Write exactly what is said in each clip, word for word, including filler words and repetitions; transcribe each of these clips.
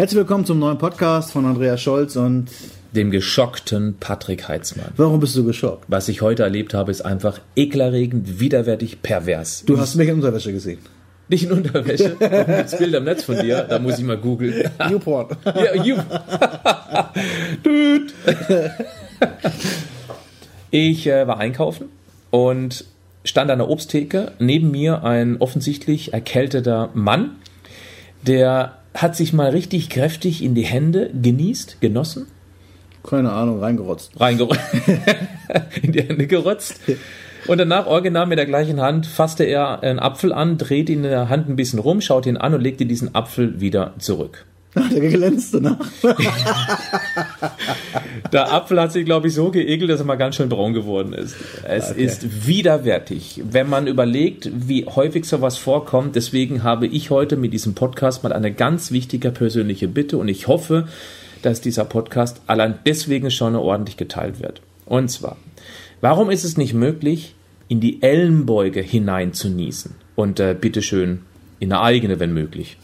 Herzlich willkommen zum neuen Podcast von Andreas Scholz und dem geschockten Patrick Heitzmann. Warum bist du geschockt? Was ich heute erlebt habe, ist einfach ekelerregend, widerwärtig, pervers. Du hast mich in Unterwäsche gesehen. Nicht in Unterwäsche? Das Bild am Netz von dir, da muss ich mal googeln. YouPorn. Ja, you. Dude. Ich äh, war einkaufen und stand an der Obsttheke. Neben mir ein offensichtlich erkälteter Mann, der hat sich mal richtig kräftig in die Hände genießt, genossen. Keine Ahnung, reingerotzt. Reingerotzt. In die Hände gerotzt. Und danach, original mit der gleichen Hand, fasste er einen Apfel an, dreht ihn in der Hand ein bisschen rum, schaut ihn an und legte diesen Apfel wieder zurück. Der glänzte nach. Der Apfel hat sich, glaube ich, so geekelt, dass er mal ganz schön braun geworden ist. Es okay. ist widerwärtig, wenn man überlegt, wie häufig sowas vorkommt. Deswegen habe ich heute mit diesem Podcast mal eine ganz wichtige persönliche Bitte und ich hoffe, dass dieser Podcast allein deswegen schon ordentlich geteilt wird. Und zwar, warum ist es nicht möglich, in die Ellenbeuge hinein zu niesen? Und äh, bitteschön in eine eigene, wenn möglich.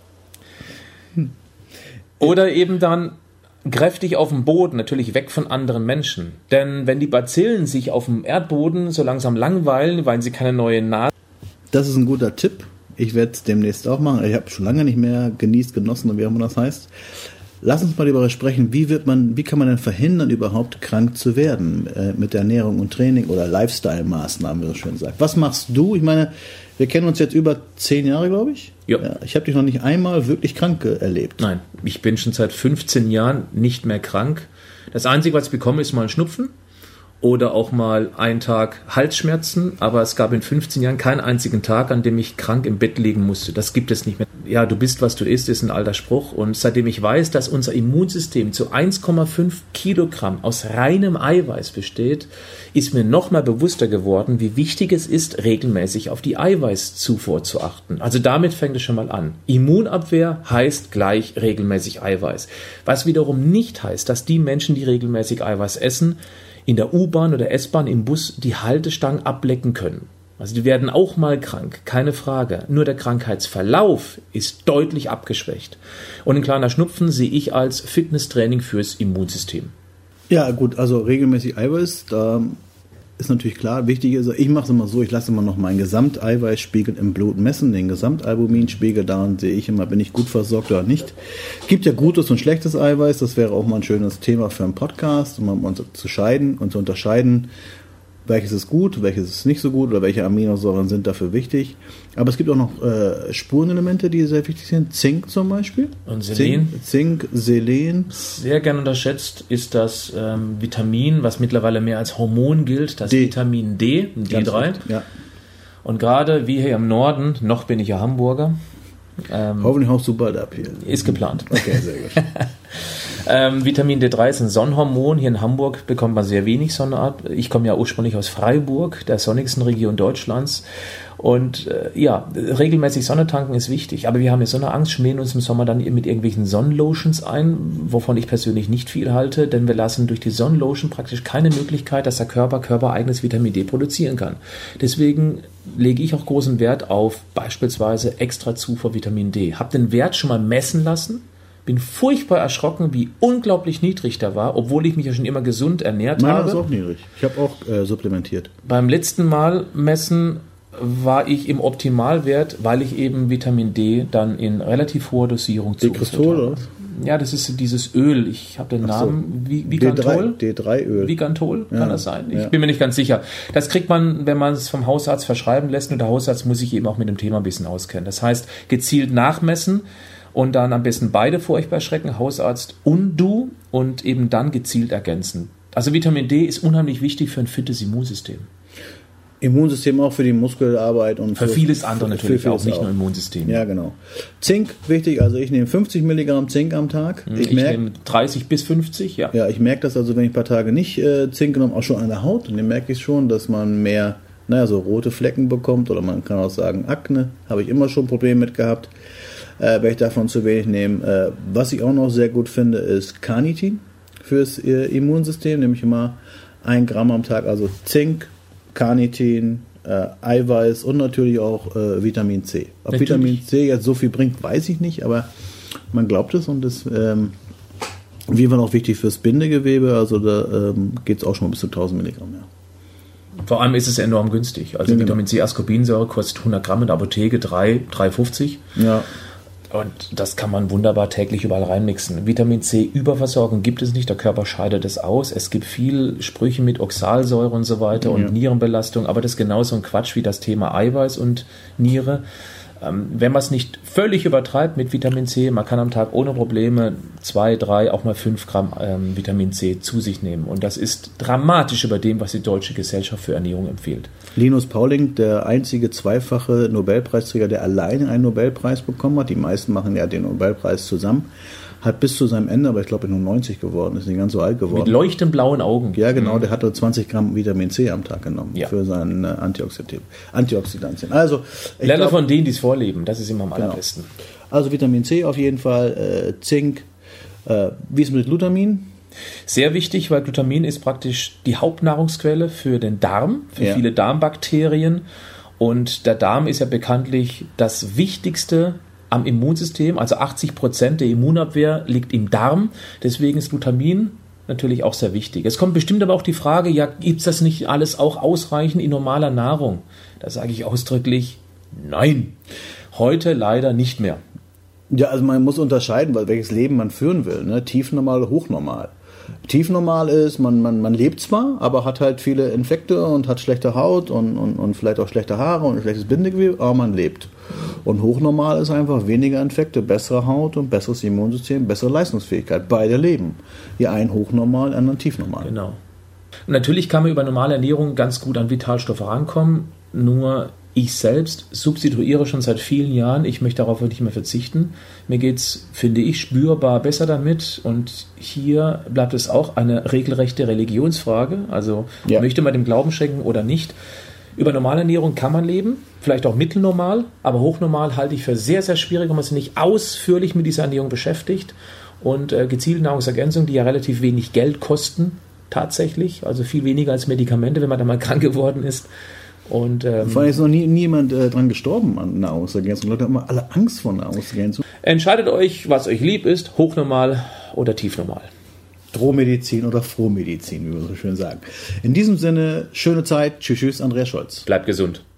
Oder eben dann kräftig auf dem Boden, natürlich weg von anderen Menschen. Denn wenn die Bazillen sich auf dem Erdboden so langsam langweilen, weil sie keine neue Nase... Das ist ein guter Tipp. Ich werde es demnächst auch machen. Ich habe schon lange nicht mehr genießt, genossen und wie auch immer das heißt. Lass uns mal darüber sprechen, wie wird man, wie kann man denn verhindern, überhaupt krank zu werden äh, mit der Ernährung und Training oder Lifestyle-Maßnahmen, wie man so schön sagt. Was machst du? Ich meine, wir kennen uns jetzt über zehn Jahre, glaube ich. Ja. Ja, ich habe dich noch nicht einmal wirklich krank erlebt. Nein, ich bin schon seit fünfzehn Jahren nicht mehr krank. Das Einzige, was ich bekomme, ist mal ein Schnupfen oder auch mal einen Tag Halsschmerzen. Aber es gab in fünfzehn Jahren keinen einzigen Tag, an dem ich krank im Bett liegen musste. Das gibt es nicht mehr. Ja, du bist, was du isst, ist ein alter Spruch. Und seitdem ich weiß, dass unser Immunsystem zu eins Komma fünf Kilogramm aus reinem Eiweiß besteht, ist mir noch mal bewusster geworden, wie wichtig es ist, regelmäßig auf die Eiweißzufuhr zu achten. Also damit fängt es schon mal an. Immunabwehr heißt gleich regelmäßig Eiweiß. Was wiederum nicht heißt, dass die Menschen, die regelmäßig Eiweiß essen, in der U-Bahn oder S-Bahn, im Bus die Haltestangen ablecken können. Also die werden auch mal krank, keine Frage. Nur der Krankheitsverlauf ist deutlich abgeschwächt. Und ein kleiner Schnupfen sehe ich als Fitnesstraining fürs Immunsystem. Ja gut, also regelmäßig Eiweiß, da ist natürlich klar, wichtig ist, ich mache es immer so, ich lasse immer noch meinen Gesamteiweißspiegel im Blut messen, den Gesamtalbuminspiegel, daran sehe ich immer, bin ich gut versorgt oder nicht. Gibt ja gutes und schlechtes Eiweiß, das wäre auch mal ein schönes Thema für einen Podcast, um uns zu scheiden und zu unterscheiden, welches ist gut, welches ist nicht so gut oder welche Aminosäuren sind dafür wichtig. Aber es gibt auch noch äh, Spurenelemente, die sehr wichtig sind. Zink zum Beispiel. Und Selen. Zink, Zink, Selen. Sehr gern unterschätzt ist das ähm, Vitamin, was mittlerweile mehr als Hormon gilt, das D. Vitamin D, D drei. Ja. Und gerade wie hier im Norden, noch bin ich ja Hamburger. Ähm, Hoffentlich haust du bald ab hier. Ist geplant. Okay, sehr gut. ähm, Vitamin D drei ist ein Sonnenhormon. Hier in Hamburg bekommt man sehr wenig Sonne ab. Ich komme ja ursprünglich aus Freiburg, der sonnigsten Region Deutschlands. Und äh, ja, regelmäßig Sonne tanken ist wichtig. Aber wir haben jetzt so eine Angst, schmieren uns im Sommer dann mit irgendwelchen Sonnenlotions ein, wovon ich persönlich nicht viel halte, denn wir lassen durch die Sonnenlotion praktisch keine Möglichkeit, dass der Körper körpereigenes Vitamin D produzieren kann. Deswegen lege ich auch großen Wert auf beispielsweise extra Zufuhr Vitamin D. Hab den Wert schon mal messen lassen. Bin furchtbar erschrocken, wie unglaublich niedrig der war, obwohl ich mich ja schon immer gesund ernährt Meiner habe. Meiner ist auch niedrig. Ich habe auch äh, supplementiert. Beim letzten Mal messen war ich im Optimalwert, weil ich eben Vitamin D dann in relativ hoher Dosierung zugeführt habe. Oder? Ja, das ist dieses Öl. Ich habe den Namen. So. Vigantol? D drei Öl. Vigantol, kann ja. das sein? Ich ja. bin mir nicht ganz sicher. Das kriegt man, wenn man es vom Hausarzt verschreiben lässt. Und der Hausarzt muss sich eben auch mit dem Thema ein bisschen auskennen. Das heißt, gezielt nachmessen und dann am besten beide vor euch beschrecken, Hausarzt und du, und eben dann gezielt ergänzen. Also Vitamin D ist unheimlich wichtig für ein fittes Immunsystem. Immunsystem auch für die Muskelarbeit und für, für vieles andere natürlich für auch, nicht auch. nur Immunsystem. Ja, genau. Zink, wichtig, also ich nehme fünfzig Milligramm Zink am Tag. Ich, ich merk, nehme dreißig bis fünfzig, ja. Ja, ich merke das also, wenn ich ein paar Tage nicht äh, Zink genommen, auch schon an der Haut, und dann merke ich schon, dass man mehr, naja, so rote Flecken bekommt, oder man kann auch sagen Akne, habe ich immer schon Probleme mit gehabt, äh, wenn ich davon zu wenig nehme. Äh, was ich auch noch sehr gut finde, ist Carnitin fürs äh, Immunsystem, nehme ich immer ein Gramm am Tag, also Zink, Carnitin, äh, Eiweiß und natürlich auch äh, Vitamin C. Ob natürlich. Vitamin C jetzt so viel bringt, weiß ich nicht, aber Man glaubt es und das ähm, auf jeden Fall auch wichtig fürs Bindegewebe, also da ähm, geht es auch schon mal bis zu tausend Milligramm. Ja. Vor allem ist es enorm günstig. Also ja, Vitamin genau. C Ascorbinsäure kostet hundert Gramm in der Apotheke drei, drei fünfzig. Ja. Und das kann man wunderbar täglich überall reinmixen. Vitamin C-Überversorgung gibt es nicht, der Körper scheidet es aus. Es gibt viel Sprüche mit Oxalsäure und so weiter und ja. Nierenbelastung, aber das ist genauso ein Quatsch wie das Thema Eiweiß und Niere. Ähm, wenn man es nicht völlig übertreibt mit Vitamin C, man kann am Tag ohne Probleme zwei, drei, auch mal fünf Gramm ähm, Vitamin C zu sich nehmen. Und das ist dramatisch über dem, was die Deutsche Gesellschaft für Ernährung empfiehlt. Linus Pauling, der einzige zweifache Nobelpreisträger, der alleine einen Nobelpreis bekommen hat, die meisten machen ja den Nobelpreis zusammen, hat bis zu seinem Ende, aber ich glaube, nur neunzig geworden, ist nicht ganz so alt geworden. Mit leuchtend blauen Augen. Ja, genau, mhm. der hatte zwanzig Gramm Vitamin C am Tag genommen ja. für seine äh, Antioxidantien. Antioxidantien. Also, Lerne glaub, von denen, die es vorleben, das ist immer am allerbesten. Genau. Also Vitamin C auf jeden Fall, äh, Zink, äh, wie ist es mit Glutamin? Sehr wichtig, weil Glutamin ist praktisch die Hauptnahrungsquelle für den Darm, für ja. viele Darmbakterien. Und der Darm ist ja bekanntlich das Wichtigste am Immunsystem, also achtzig Prozent der Immunabwehr liegt im Darm. Deswegen ist Glutamin natürlich auch sehr wichtig. Es kommt bestimmt aber auch die Frage, ja, gibt es das nicht alles auch ausreichend in normaler Nahrung? Da sage ich ausdrücklich, nein. Heute leider nicht mehr. Ja, also man muss unterscheiden, weil welches Leben man führen will. Ne? Tiefnormal oder hochnormal. Tiefnormal ist, man, man, man lebt zwar, aber hat halt viele Infekte und hat schlechte Haut und, und, und vielleicht auch schlechte Haare und ein schlechtes Bindegewebe, aber man lebt. Und hochnormal ist einfach weniger Infekte, bessere Haut und besseres Immunsystem, bessere Leistungsfähigkeit. Beide leben. Die einen hochnormal, die anderen tiefnormal. Genau. Und natürlich kann man über normale Ernährung ganz gut an Vitalstoffe rankommen, nur ich selbst substituiere schon seit vielen Jahren. Ich möchte darauf nicht mehr verzichten. Mir geht es, finde ich, spürbar besser damit. Und hier bleibt es auch eine regelrechte Religionsfrage. Also ja. möchte man dem Glauben schenken oder nicht. Über normale Ernährung kann man leben, vielleicht auch mittelnormal, aber hochnormal halte ich für sehr, sehr schwierig, wenn man sich nicht ausführlich mit dieser Ernährung beschäftigt. Und äh, gezielte Nahrungsergänzungen, die ja relativ wenig Geld kosten, tatsächlich, also viel weniger als Medikamente, wenn man da mal krank geworden ist. Und, ähm, Vor allem ist noch nie niemand äh, dran gestorben an Nahrungsergänzungen. Leute haben immer alle Angst vor Nahrungsergänzungen. Entscheidet euch, was euch lieb ist, hochnormal oder tiefnormal. Drohmedizin oder Frohmedizin, wie wir so schön sagen. In diesem Sinne, schöne Zeit. Tschüss, tschüss, Andreas Scholz. Bleibt gesund.